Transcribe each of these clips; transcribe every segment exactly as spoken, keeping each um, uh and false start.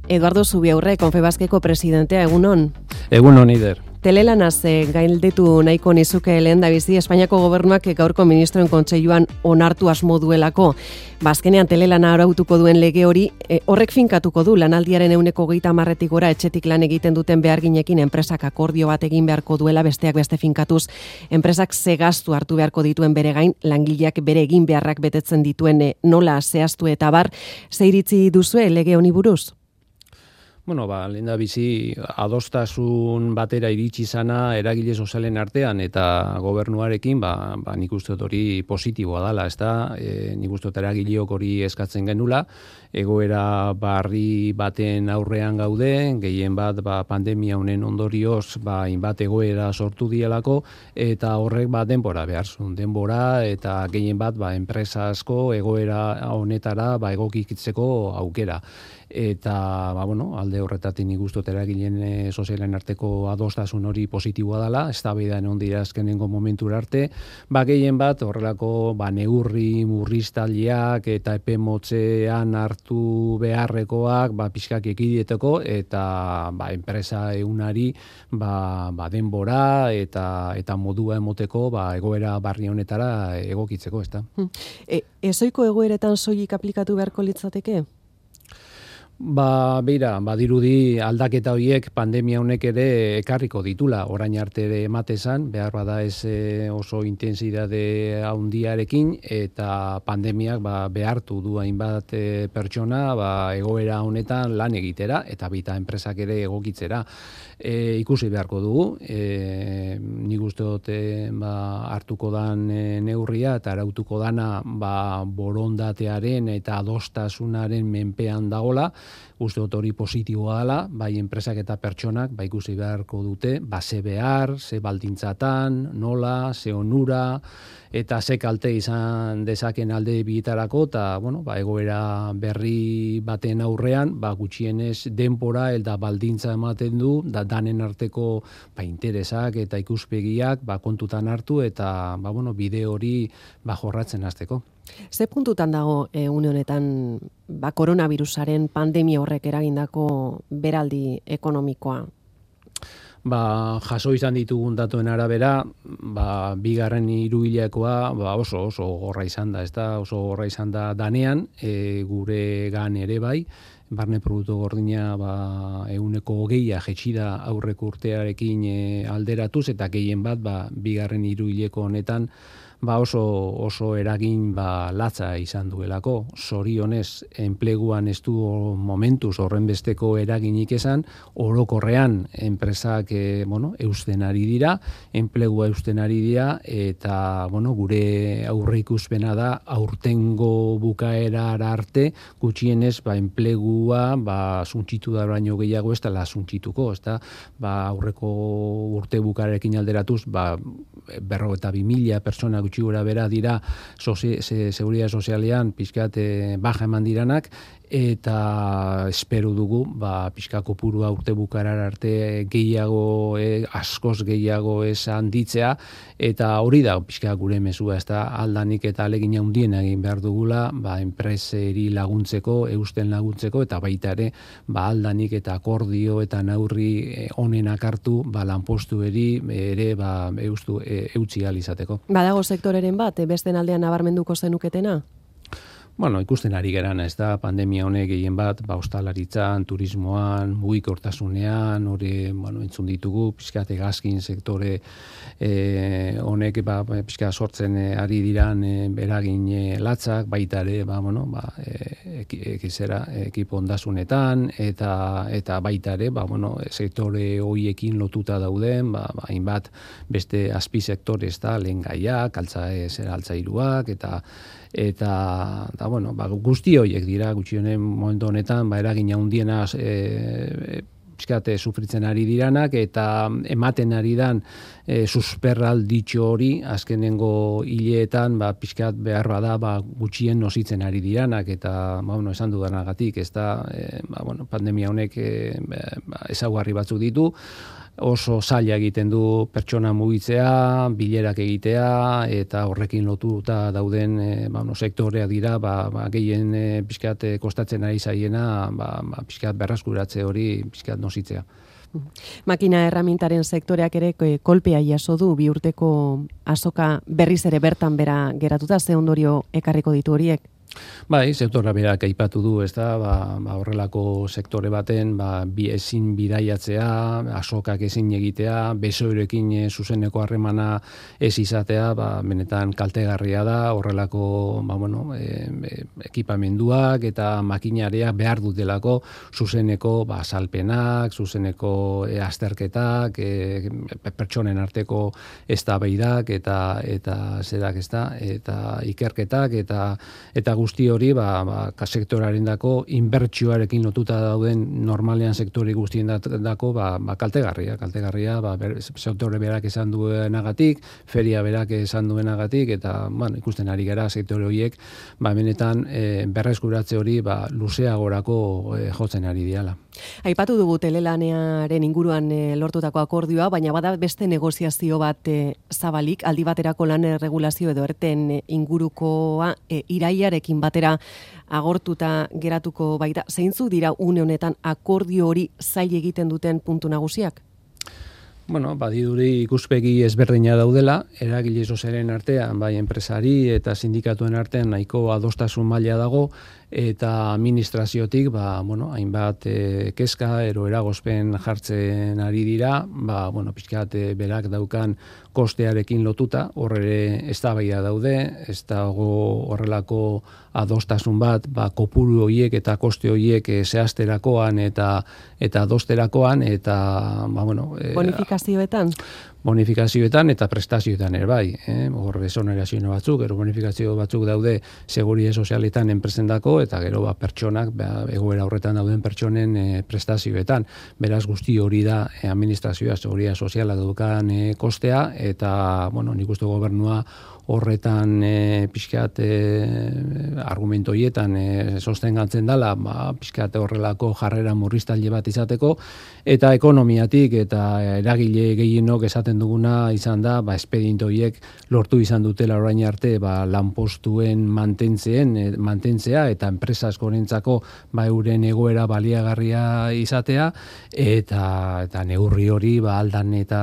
Eduardo Zubiaurre, Confebaskeko presidentea, egunon. Egunon, Ider. Telelanaz e, gaildetu nahiko nizuke lehen da bizi, Espainiako gobernuak gaurko ministroen kontseiluan onartu asmo duelako. Bazkenean telelana arautuko duen lege hori, e, horrek finkatuko du lanaldiaren ehuneko hogeita hamarretik gora etxetik lan egiten duten beharginekin enpresak akordio bat egin beharko duela, besteak beste finkatuz, enpresak ze gastu hartu beharko dituen bere gain, langileak bere egin beharrak betetzen dituen e, nola zehaztu eta bar, ze iritzi duzue lege honi buruz? Bueno, ba, lehen da bizi adostasun batera iritsi zana eragile sozialen artean eta gobernuarekin, ba, ba nik uste dut hori positiboa dela, ezta? E, nik uste dut eragileok hori eskatzen genula, egoera barri baten aurrean gaude, gehien bat ba, pandemia honen ondorioz ba, inbat egoera sortu dielako, eta horrek ba, denbora behar zuen, denbora eta gehien bat ba, enpresa asko egoera honetara ba, egokitzeko aukera. Eta ba, bueno, alde horretatik nik uste dut eragileen e, sozialen arteko adostasun hori positiboa dela, eztabaidan egon dira azkenengo momentura arte, ba gehien bat horrelako ba neurri murriztaileak eta epe motzean hartu beharrekoak ba pixkak ekiditeko eta ba enpresa ehunari ba, ba denbora eta eta modua emoteko ba egoera barri honetara egokitzeko, ezta. E, ezoiko egoeretan soilik aplikatu beharko litzateke? Ba, beira, badirudi aldaketa horiek pandemia honek ere ekarriko ditula, orain arte ere ematezan, behar bada ez oso intensidade handiarekin eta pandemiak ba, behartu du hainbat e, pertsona ba, egoera honetan lan egitera eta bita enpresak ere egokitzera. E, ikusi beharko dugu, e, nik uste dut e, ba, hartuko dan e, neurria eta arautuko dana ba, borondatearen eta adostasunaren menpean dagola, uste dut hori positiboa dela, bai enpresak eta pertsonak, bai ikusi beharko dute, ba ze behar, ze baldintzatan, nola, ze onura, eta ze kalte izan dezaken alde bietarako, eta bueno, ba, egoera berri baten aurrean, ba, gutxienez denbora eta baldintza ematen du, da danen arteko ba, interesak eta ikuspegiak ba, kontutan hartu, eta ba, bueno, bide hori ba, jorratzen hasteko. Ze puntutan dago e, une honetan ba, koronavirusaren pandemia horrek eragindako beraldi ekonomikoa? Ba, jaso izan ditugun datuen arabera, ba, bigarren hiruhilekoa ba, oso oso gorra izan da, ezta oso gorra izan da danean, e, gure gan ere bai, barne produktu gordina ba, ehuneko hogeia jetxida aurreko urtearekin e, alderatuz, eta gehien bat ba, bigarren hiruhileko honetan ba oso oso eragin ba latza izan duelako. Zorionez enpleguan ez du momentuz horren besteko eraginik esan, orokorrean enpresak e, bueno, eusten ari dira, enplegua eusten ari dira eta bueno, gure aurreikuspena da aurtengo bukaerara arte gutxienez ba enplegua ba suntzitu da baino gehiago ez dela suntzituko, ezta? Ba aurreko urte bukarekin alderatuz ba berrogeita bi mila pertsona gutxi gora bera dira sozi, se, seguridade sozialean pixkat e, baja eman diranak, eta espero dugu ba, pixka kopurua urte bukarar arte gehiago, e, askoz gehiago ez handitzea, eta hori da pixka gure mezua, ez da aldanik eta alegin handien egin behar dugula ba, enpreseri laguntzeko, eusten laguntzeko, eta baita ere ba, aldanik eta akordio eta neurri onenak hartu ba, lanpostu eri ere ba, eustu, e, eutzi alizateko. Badago sektoreren bat, besten aldean nabarmenduko zenuketena? Bueno, ikusten ari gerana, ez da, pandemia honek gehien bat, ba, ostalaritzan, turismoan, mugikortasunean, hori, bueno, entzun ditugu, pixkat hegazkin sektore eh, honek, ba, pixkat sortzen eh, ari diran eh, beragin eh, latzak, baita ere, ba, bueno, ba, eh, ekizera, ekipo ondasunetan, eta, eta baita ere, ba, bueno, sektore hoiekin lotuta dauden, ba, ba, hainbat beste azpi sektore, ez da, lehen gaiak, altza, zera altzairuak, eta eta da, bueno, ba, guzti horiek dira gutxionen momentu honetan ba, eragin handiena e, pixkate sufritzen ari diranak eta ematen ari dan e, susperralditxo hori azkenengo hileetan ba, pixkat behar bada ba, gutxien nositzen ari diranak eta ba, bueno, esan dudanagatik ez da e, ba, bueno, pandemia honek e, ba, ezaugarri batzuk ditu. oso zaila egiten du pertsona mugitzea, bilerak egitea, eta horrekin lotuta dauden e, ba, no, sektoreak dira, ba, ba, gehien e, pixkat e, kostatzen ari zaiena, ba, ba, pixkat berraskuratze hori pixkat nositzea. Makina erramintaren sektoreak ere kolpea jaso du bi urteko azoka berriz ere bertan bera geratuta, ze ondorio ekarriko ditu horiek? Bai, sektora berak aipatu du, ez da, ba, ba, horrelako sektore baten, ba, bi ezin bidaiatzea, azokak ezin egitea, besoirekin e, zuzeneko harremana ez izatea, ba, benetan kaltegarria da, horrelako, ba, bueno, e, e, ekipamenduak eta makinareak behar dutelako zuzeneko, ba, salpenak, zuzeneko e, azterketak, e, pertsonen arteko eztabaidak eta eta zerak, ez da, eta ikerketak eta eta guzti hori, ba, ba, sektorarendako inbertsioarekin lotuta dauden normalean sektore guztien dako, ba, ba, kaltegarria, kaltegarria, ba, ber, sektore berak esan duenagatik, feria berak esan duenagatik, eta, bueno, ikusten ari gara sektore horiek, ba, benetan e, berreskuratze hori, ba, luzeagorako e, jotzen ari diala. Aipatu dugu telelanearen inguruan e, lortutako akordioa, baina bada beste negoziazio bat e, zabalik, aldi baterako lan erregulazio edo erten e, ingurukoa e, iraiarekin batera agortuta geratuko baita. Zeintzuk dira une honetan akordio hori zail egiten duten puntu nagusiak? Bueno, badiduri ikuspegi ezberdina daudela, eragile sozialen artean, bai enpresari eta sindikatuen artean nahiko adostasun maila dago, eta administraziotik, ba, bueno, hainbat e, kezka, ero eragozpen jartzen ari dira, ba, bueno, pixkat e, berak daukan kostearekin lotuta, horre eztabaida daude, ez dago horrelako adostasun bat, ba, kopuru horiek eta koste horiek e, zehazterakoan eta eta adosterakoan, eta, ba, bueno... E, bonifikazioetan? Bonifikazioetan eta prestazioetan ere bai, eh? Hor exonerazio batzuk, gero bonifikazio batzuk daude seguridade sozialetan enpresendako, eta gero ba, pertsonak, ba, egoera horretan dauden pertsonen e, prestazioetan. Beraz guzti hori da e, administrazioa, seguridade soziala daukan e, kostea, eta, bueno, nik uste gobernua horretan e, pixkat e, argumento hietan e, sostengatzen dela, ba, pixkat horrelako jarrera murriztaile bat izateko, eta ekonomiatik eta eragile gehienok esaten duguna izan da, ba, espediente horiek lortu izan dutela orain arte, ba, lanpostuen mantentzeen, e, mantentzea, eta enpresa askorentzako ba, euren egoera baliagarria izatea, eta, eta neurri hori ba, aldan eta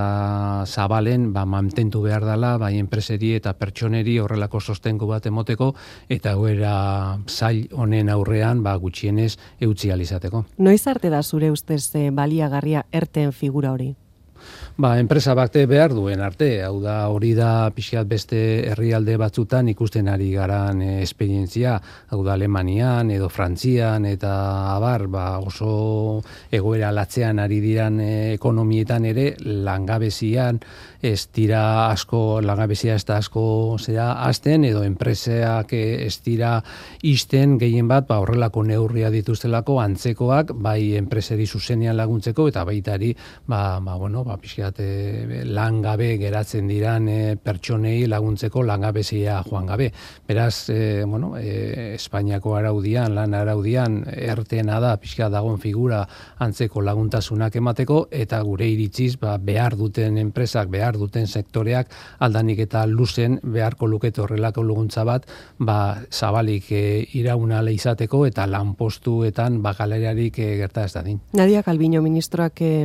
zabalen ba, mantentu behar dela, bai enpreseri eta pertsoneri horrelako sostengu bat emoteko, eta egoera zail honen aurrean ba, gutxienez eutzi alizateko. Noiz arte da zure ustez e, baliagarria erten figura hori? Ba, enpresa bakte behar duen arte, hau da hori da pixkat beste herrialde batzutan ikusten ari garan e, esperientzia, hau da Alemanian edo Frantzian eta abar, ba, oso egoera latzean ari diran e, ekonomietan ere langabezian ez dira asko, langabezia ez da asko zera azten, edo enpreseak ez dira izten gehien bat, ba, horrelako neurria dituztelako antzekoak, bai enpreseri zuzenean laguntzeko, eta baitari, ba, ba, bueno, ba, pixkat e, langabe geratzen diran e, pertsonei laguntzeko langabezia joan gabe. Beraz, e, bueno, e, Espainiako araudian, lan araudian, ertena da, pixkat dagoen figura antzeko laguntasunak emateko, eta gure iritziz, ba, behar duten enpresak, behar duten sektoreak aldanik eta luzen beharko lukete horrelako laguntza bat, ba, zabalik e, iraunale izateko eta lanpostuetan bakalerarik e, gerta ez dadin. Nadia Calviño ministroak e,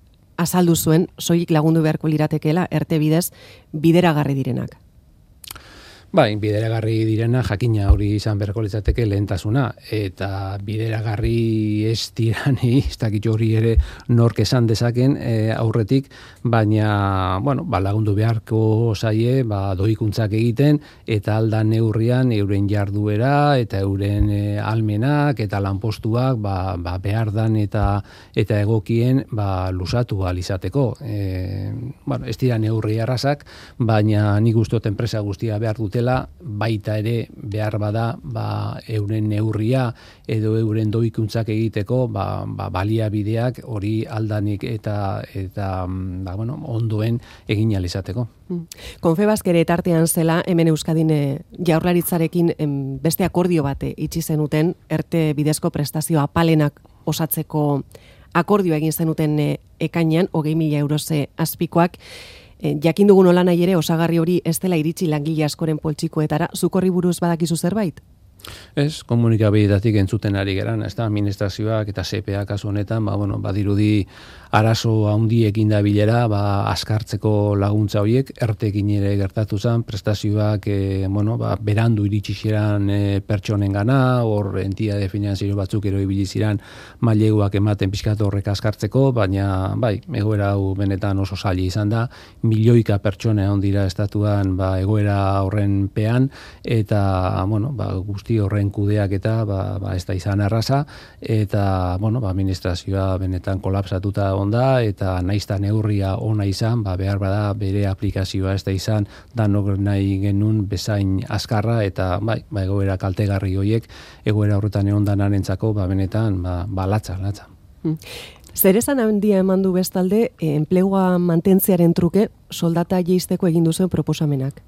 azaldu zuen, soilik lagundu beharko liratekeela, erte bidez, bideragarri direnak. Bai, bideragarri direna jakina hori izan beharko litzateke lehentasuna, eta bideragarri ez dirani, ez dakit hori ere nork esan dezaken e, aurretik, baina, bueno, ba, lagundu beharko zaie, ba, doikuntzak egiten, eta aldan neurrian euren jarduera, eta euren e, almenak, eta lanpostuak, ba, ba, behar dan eta eta egokien, ba, lusatu alizateko. E, bueno, ez dira neurri arrazak, baina nik ustot enpresa guztia behar dute baita ere behar bada ba, euren neurria edo euren doikuntzak egiteko ba, ba, baliabideak hori aldanik eta eta ba, bueno, ondoen egin alizateko. Confebask ere tartean zela hemen Euskadin jaurlaritzarekin beste akordio bate itxi zenuten erte bidezko prestazio apalenak osatzeko akordioa egin zenuten e, ekainean, hogei mila euroze azpikoak, e, jakin dugun nola nahi ere osagarri hori ez dela iritsi langile askoren poltsikoetara, zuk horri buruz badakizu zerbait? Ez, komunikabideetatik entzuten ari geran, ez da, administrazioak eta Z P A kasu honetan, ba, bueno, badirudi arazo handiekin da bilera, ba, askartzeko laguntza horiek, ertekin ere gertatu zen, prestazioak, e, bueno, ba, berandu iritsi ziren e, pertsonen gana, hor entitate finanziario batzuk ero ibili ziren maileguak ematen pixkat horrek askartzeko, baina, bai, egoera hau benetan oso zaila izan da, milioika pertsona egon dira estatuan, ba, egoera horren pean, eta, bueno, ba, guzti horren kudeak eta ba, ba ez da izan erraza, eta bueno, ba, administrazioa benetan kolapsatuta onda, eta naizta neurria ona izan, ba, behar bada bere aplikazioa ez da izan, danok nahi genuen bezain azkarra, eta bai, ba, egoera kaltegarri horiek, egoera horretan egon danarentzako, ba, benetan, ba, ba latza, latza. Hmm. Zer esan handia eman du bestalde, enplegua mantentzearen truke, soldata jeisteko egin duzuen proposamenak?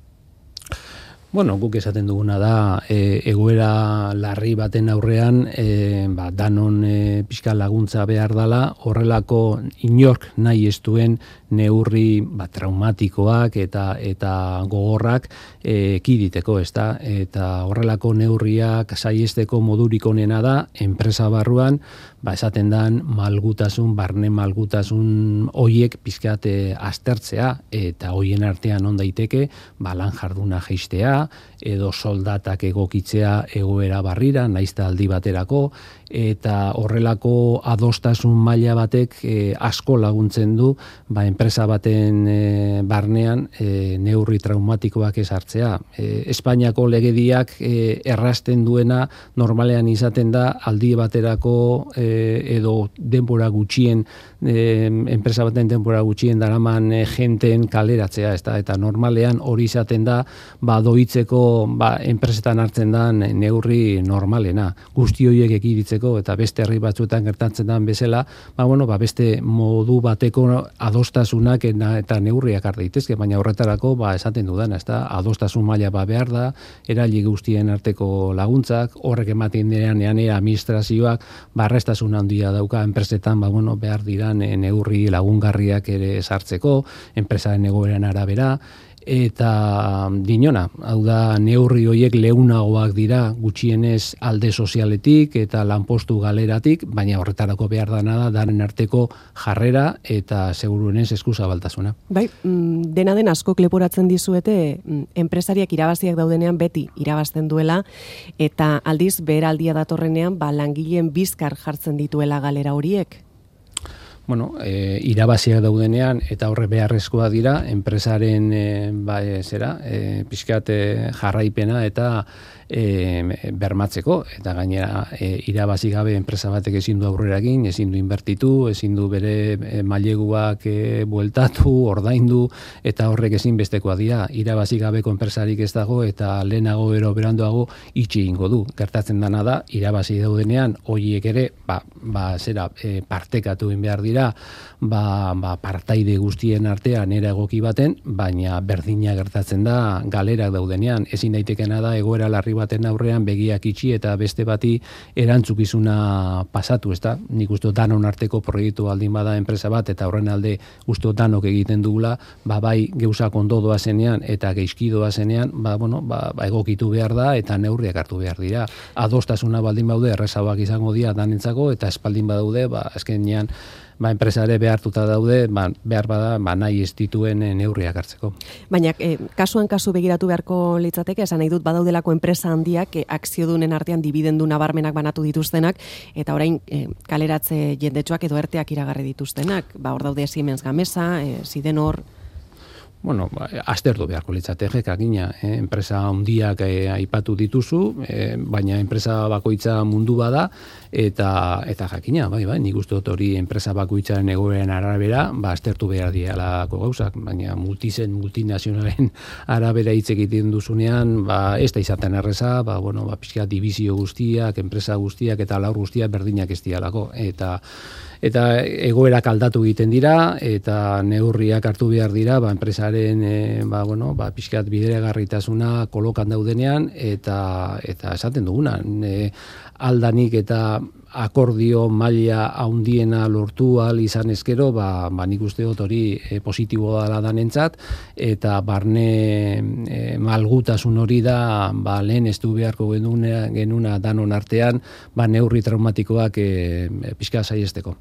Bueno, guk esaten duguna da, e, egoera larri baten aurrean, e, ba, danon e, pixka laguntza behar dala, horrelako inork nahi ez duen neurri ba, traumatikoak eta eta gogorrak e, ekiditeko, ez da? Eta horrelako neurriak saiesteko modurik onena da, enpresa barruan, ba, esaten dan malgutasun, barne malgutasun hoiek pixkat e, aztertzea, eta hoien artean on daiteke, ba, lan jarduna jeistea, edo soldatak egokitzea egoera barrira, naizta aldi baterako, eta horrelako adostasun maila batek e, asko laguntzen du, ba, enpresa baten e, barnean e, neurri traumatikoak ez hartzea. E, Espainiako legediak e, errasten duena normalean izaten da aldi baterako e, edo denbora gutxien, e, enpresa baten denbora gutxien daraman e, jenteen kaleratzea, ez da? Eta normalean hori izaten da, ba, doitzeko ba, enpresetan hartzen den neurri normalena. Guzti horiek ekiditzeko eta beste herri batzuetan gertatzen den bezala, ba, bueno, ba, beste modu bateko adostasunak eta neurriak har daitezke, baina horretarako ba, esaten dudana, ez da, adostasun maila ba behar da, eraili guztien arteko laguntzak, horrek ematen direan eanera administrazioak barrestasun handia dauka enpresetan, ba, bueno, behar diran neurri lagungarriak ere sartzeko, enpresaren egoeran arabera, eta dinona, hau da neurri horiek leunagoak dira gutxienez alde sozialetik eta lanpostu galeratik, baina horretarako behar dana da daren arteko jarrera eta seguruenez eskuzabaltasuna. Bai, dena den askok leporatzen dizuete enpresariak irabaziak daudenean beti irabazten duela, eta aldiz beheraldia datorrenean ba, langileen bizkar jartzen dituela galera horiek. Bueno, e, irabaziak daudenean eta horre beharrezkoa dira enpresaren e, ba, e, zera, e, pixkat e, jarraipena eta e, bermatzeko, eta gainera e, irabazi gabe enpresa batek ezin du aurrera egin, ezin du inbertitu, ezin du bere e, maileguak e, bueltatu, ordaindu, eta horrek ezin bestekoa dira. Irabazi gabeko enpresarik ez dago eta lehenago ero beranduago itxi egingo du. Gertatzen dana da, irabazi daudenean horiek ere, ba, ba zera, e, partekatu egin behar dira, ba, ba, partaide guztien artean era egoki baten, baina berdina gertatzen da galerak daudenean. Ezin daitekena da egoera larri baten aurrean begiak itxi eta beste bati erantzukizuna pasatu, ezta? Nik uste danon arteko proiektu aldin bada enpresa bat eta horren alde uste danok egiten dugula, ba bai gauzak ondo doazenean eta geizki doazenean, ba bueno, ba, ba egokitu behar da eta neurriak hartu behar dira. Adostasuna baldin baude errezagoak izango dira danentzako eta espaldin badaude, ba azkenean ba, enpresare behartuta daude, ba, behar bada, ba, nahi ez dituen neurriak hartzeko. Baina, eh, kasuan kasu begiratu beharko litzateke, esan nahi dut badaudelako enpresa handiak, eh, akziodunen artean dibidendu nabarmenak banatu dituztenak, eta orain eh, kaleratze jendetsuak edo erteak iragarri dituztenak. Ba, hor daude Siemens Gamesa, eh, Sidenor... Bueno, ba, aztertu beharko litzateke, jakina, eh, enpresa handiak eh, aipatu dituzu, eh, baina enpresa bakoitza mundu bada, eta eta jakina, bai, bai, nik uste dut hori enpresa bakoitzaren egoeren arabera, ba, aztertu behar dialako gauzak, baina multizen, multinazionalen arabera hitz egiten duzunean, ba, ez da izaten erreza, ba, bueno, ba, pixka divizio guztiak, enpresa guztiak eta laur guztiak berdinak ez dialako, eta eta egoerak aldatu egiten dira eta neurriak hartu behar dira, ba, enpresaren e, ba, bueno, ba, pixkat bideragarritasuna kolokan daudenean eta eta esaten duguna, e, aldanik eta akordio maila handiena lortu ahal izan ezkero, ba, ba nik uste dut hori e, positibo dela danentzat, eta barne e, malgutasun hori da, ba, lehen ez du beharko genuna, genuna danon artean, ba, neurri traumatikoak e, pixka saiesteko.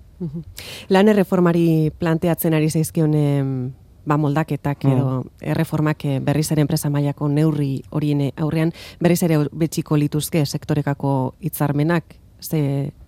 Lan erreformari planteatzen ari zaizkion ba, moldaketak edo mm. erreformak berriz ere enpresa mailako neurri horien aurrean berriz ere betxiko lituzke sektorekako hitzarmenak, ze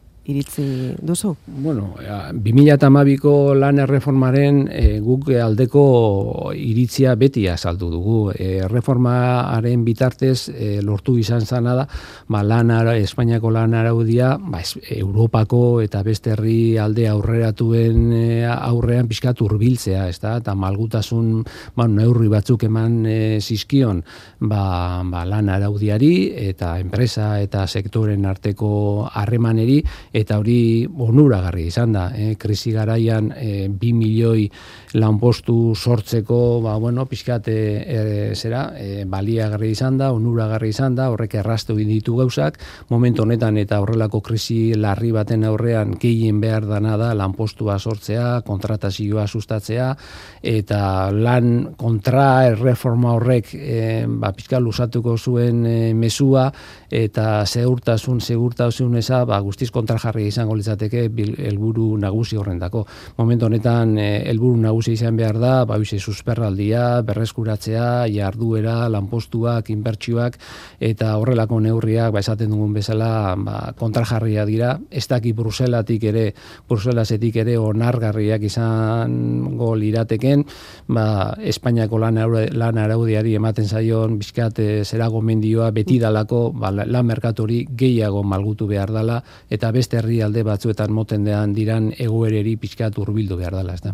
iritzi duzu? Bueno, bi mila hamabiko lan erreformaren e, guk aldeko iritzia beti azaldu dugu. E, erreformaren bitartez e, lortu izan zana da, ba, lan ara, Espainiako lan araudia, ba, Europako eta beste herri alde aurreratuen e, aurrean pixkat hurbiltzea, ezta? Eta malgutasun ba, neurri batzuk eman e, zizkion ba, ba, lan araudiari eta enpresa eta sektoren arteko harremaneri, eta hori onuragarri izan da, eh? Krisi garaian eh, bi milioi lanpostu sortzeko, ba, bueno, pixkat e, e, zera, e, baliagarri izan da, onuragarri izan da, horrek erraztu ditu gauzak, momentu honetan eta horrelako krisi larri baten aurrean gehien behar dana da lanpostua sortzea, kontratazioa sustatzea, eta lan kontra erreforma horrek e, ba, pixkat luzatuko zuen e, mesua, eta segurtasun, segurtasun eza, ba, guztiz kontrajarri izango litzateke helburu nagusi horrendako. Momentu honetan helburu nagusi izan behar da, ba, bize susperraldia, berreskuratzea, jarduera, lanpostuak, inbertsioak, eta horrelako neurriak, ba, esaten dugun bezala, ba, kontrajarria dira, ez daki Bruselatik ere, Bruselasetik ere onargarriak izango lirateken, ba, Espainiako lan, lan araudiari ematen zaion, bizkat, zera gomendioa, beti dalako, ba, lan merkatori gehiago malgutu behar dala, eta beste herri alde batzuetan moten dean diran egoereri pixkat hurbildu behar dela, ez da.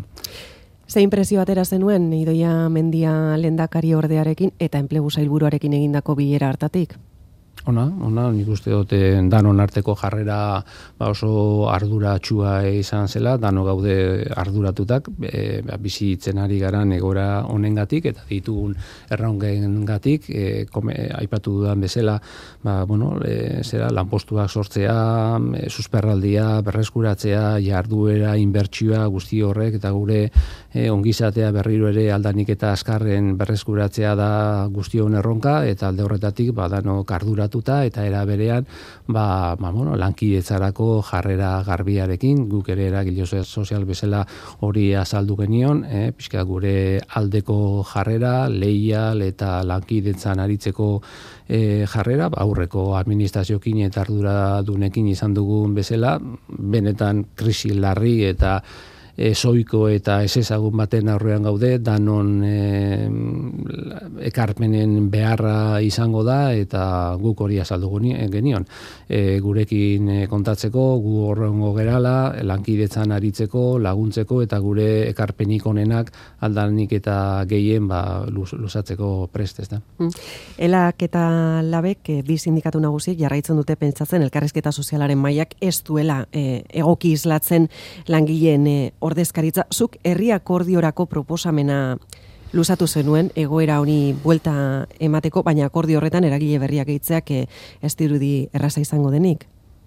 Ze impresio atera zenuen Idoia Mendia lehendakari ordearekin eta enplegu sailburuarekin egindako bilera hartatik? Ona, ona, nik uste dute danon arteko jarrera ba oso arduratsua izan zela, dano gaude arduratutak, e, ba, bizitzen ari garan egora honengatik eta ditugun erraungengatik, e, aipatu dudan bezala, ba, bueno, e, zera, lanpostuak sortzea, e, susperraldia, berreskuratzea, jarduera, inbertsioa, guzti horrek, eta gure e, ongizatea berriro ere aldanik eta azkarren berreskuratzea da guztion erronka, eta alde horretatik, ba, dano arduratu eta era berean ba, ba, bueno, lankidetzarako jarrera garbiarekin, guk ere eragile sozial bezala hori azaldu genion, eh, pixka gure aldeko jarrera, leial eta lankidetzan aritzeko eh, jarrera, ba, aurreko administrazioekin eta arduradunekin izan dugun bezala, benetan krisi larri eta E, soiko eta ez ezagun baten aurrean gaude, danon e, ekarpenen beharra izango da, eta guk hori azaldu genion. E, gurekin kontatzeko, gu horrengo gerala, lankidetzan aritzeko, laguntzeko, eta gure ekarpenik onenak aldanik eta gehien ba, luz, luzatzeko prest, ez da. Elak eta labek, bi sindikatu nagusiek jarraitzen dute pentsatzen, elkarrizketa sozialaren mailak ez duela e, egoki islatzen langileen e, ordezkaritza, zuk herri akordiorako proposamena luzatu zenuen egoera honi buelta emateko, baina akordio horretan eragile berriak geitzeak ez dirudi erraza izango denik.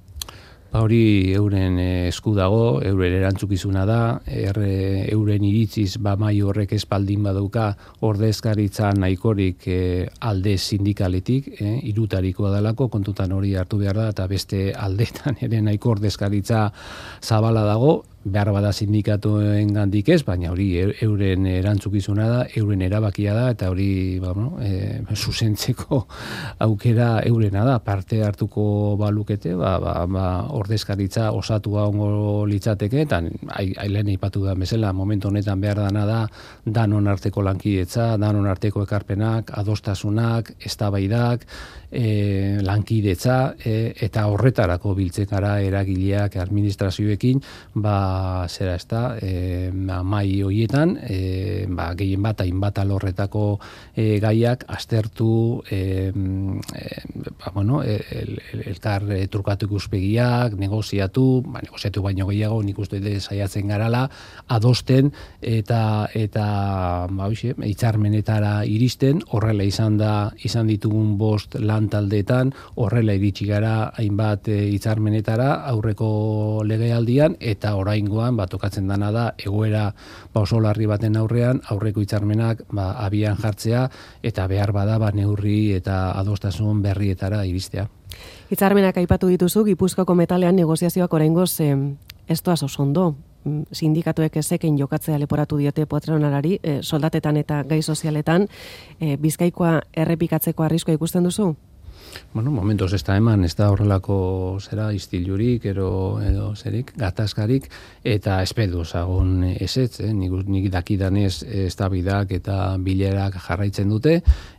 Ba hori euren esku dago, euren erantzukizuna da, erre, euren iritziz ba mai horrek espaldin badauka ordezkaritza nahikorik e, alde sindikaletik, e, irutarikoa dalako, kontutan hori hartu behar da, eta beste aldetan ere nahiko ordezkaritza zabala dago, behar bada sindikatuen gandik ez, baina hori euren erantzukizuna da, euren erabakia da, eta hori ba, bueno, e, zuzentzeko aukera eurena da, parte hartuko balukete, ba, ba, ba, ordezkaritza osatua ongo litzateke, eta ailen ipatu da bezala, momentu honetan behar dana da, danon arteko lankidetza, danon arteko ekarpenak, adostasunak, eztabaidak, e, lankidetza, e, eta horretarako biltzekara eragileak administrazioekin, ba, ba, zera ez da, e, mai horietan, e, ba, gehien bat, hainbat alorretako e, gaiak aztertu, e, e, ba, bueno, el, el, elkar e, trukatu ikuspegiak, negoziatu, ba, negoziatu baino gehiago, nik uste dut saiatzen garala, adosten, eta, eta ba, hoxe, hitzarmenetara iristen, horrela izan da, izan ditugun bost lan taldeetan, horrela iritsi gara hainbat hitzarmenetara aurreko legealdian, eta oraingoan ba, tokatzen dana da egoera ba, oso larri baten aurrean, aurreko hitzarmenak ba, abian jartzea, eta behar bada ba, neurri eta adostasun berrietara iristea. Hitzarmenak aipatu dituzu, Gipuzkoako metalean negoziazioak oraingoz eh, ez doaz oso ondo. Sindikatuek ezeken jokatzea leporatu diote patronalari, eh, soldatetan eta gai sozialetan, eh, Bizkaikoa errepikatzeko arriskoa ikusten duzu? Bueno, momentos ez da eman, ez da horrelako zera istilurik, ero, edo zerik, gatazkarik, eta espedu zagon ezetz, eh? nik, nik dakidanez eztabaidak eta bilerak jarraitzen dute,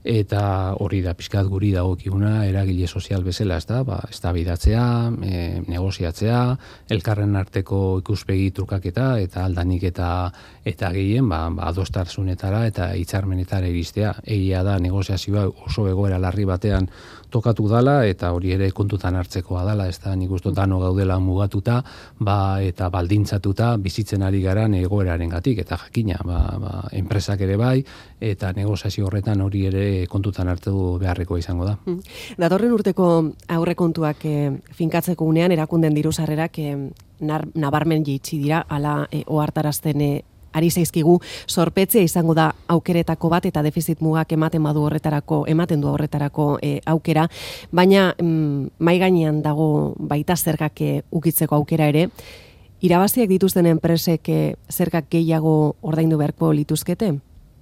eta hori da pixkat guri dagokiguna eragile sozial bezala, ez da, ba, eztabaidatzea, e, negoziatzea, elkarren arteko ikuspegi trukaketa, eta aldanik eta eta gehien, ba, ba adostarsunetara eta hitzarmenetara iristea. Egia da negoziazioa oso egoera larri batean tokatu dala, eta hori ere kontutan hartzekoa dala, ez da, nik uste dano gaudela mugatuta, ba, eta baldintzatuta bizitzen ari garan egoeraren gatik, eta jakina, ba, ba, enpresak ere bai, eta negoziazio horretan hori ere kontutan hartu beharreko izango da. Datorren urteko aurrekontuak e, finkatzeko unean, erakunden diru sarrerak e, nar, nabarmen jeitsi dira, ala e, ohartarazten e, ari zaizkigu, zorpetzea izango da aukeretako bat, eta defizit mugak ematen badu horretarako, ematen du horretarako e, aukera, baina mm, mai gainean dago baita zergak e, ukitzeko aukera ere. Irabaziak dituzten enpresek e, zergak gehiago ordaindu beharko lituzkete?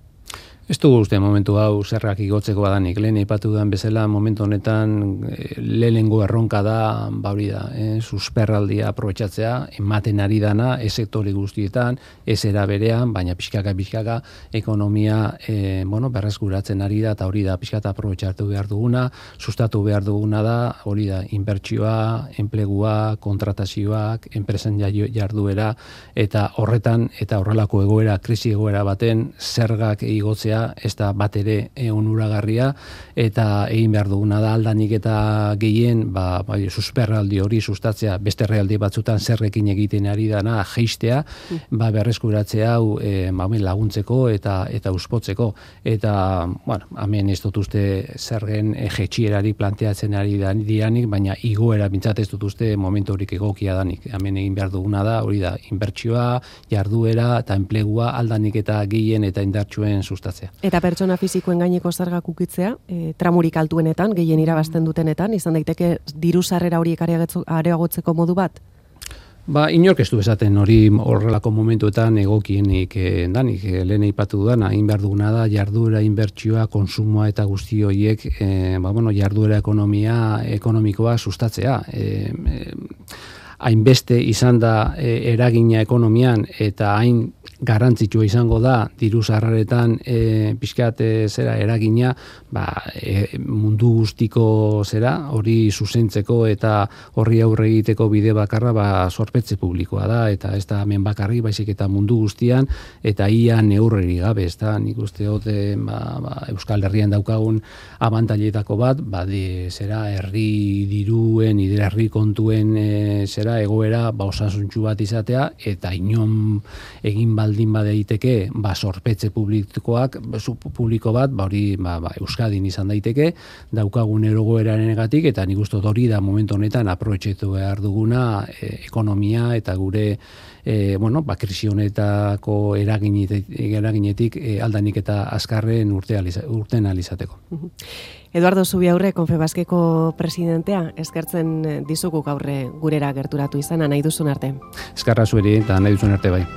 Ez dugu uste momentu hau zerrak igotzeko badanik, lehen aipatu dudan bezala momentu honetan e, lehenengo erronka da, ba hori da, e, susperraldia aprobetxatzea, ematen ari dana, ez sektore guztietan, ez era berean, baina pixkaka pixkaka ekonomia e, bueno, berreskuratzen ari da, eta hori da pixkata aprobetxatu behar duguna, sustatu behar duguna da, hori da, inbertsioa, enplegua, kontratazioak, enpresen jarduera, eta horretan, eta horrelako egoera, krisi egoera baten, zergak igotzea ez da bat ere onuragarria, eta egin behar duguna da aldanik eta gehien ba, ba, susperraldi hori sustatzea, beste realdi batzutan zerrekin egiten ari dana jeistea, ba, berreskuratzea hau e, ba, laguntzeko eta eta uspotzeko, eta bueno, hemen ez dut uste zergen jetxierari planteatzen ari dianik, baina igoera bintzat ez dut uste momentu horik egokia danik, hemen egin behar duguna da, hori da, inbertsioa, jarduera eta enplegua aldanik eta gehien eta indartsuen sustatzea. Eta pertsona fizikoen gaineko zergak ukitzea, e, tramurik altuenetan, gehien irabazten dutenetan, izan daiteke diru sarrera horiek areagotzeko modu bat? Ba, inork ez du esaten hori horrelako momentuetan egokienik eh, danik, eh, lehen aipatu dudana, egin behar duguna da, jarduera, inbertsioa, konsumoa eta guzti horiek, eh, ba, bueno, jarduera ekonomia, ekonomikoa sustatzea. Eh, eh, hainbeste izan da e, eragina ekonomian, eta hain garrantzitsua izango da diru sarreretan e, pixkat e, zera eragina, ba, e, mundu guztiko zera hori zuzentzeko eta horri aurre egiteko bide bakarra ba, zorpetze publikoa da, eta ez da hemen bakarri, baizik eta mundu guztian, eta ia neurreri gabe, ez da, nik uste dut e, ba, ba, Euskal Herrian daukagun abantailetako bat, ba, de, zera herri diruen, herri kontuen e, zera egoera ba, osasuntsu bat izatea, eta inon egin baldin badeiteke ba, zorpetze publikoak, publiko bat, ba, hori ba, ba, Euskadin izan daiteke, daukagun egoerarenegatik, eta nik uste hori da momentu honetan aprobetxetu behar duguna e, ekonomia eta gure e, bueno, ba, krisi honetako eraginetik, eraginetik e, aldanik eta azkarren urte aliza, urten alizateko. Eduardo Zubiaurre, Confebaskeko presidentea, eskertzen dizugu gaurre gurera gerturatu izana, nahi duzun arte. Eskarra zueri eta nahi duzun arte bai.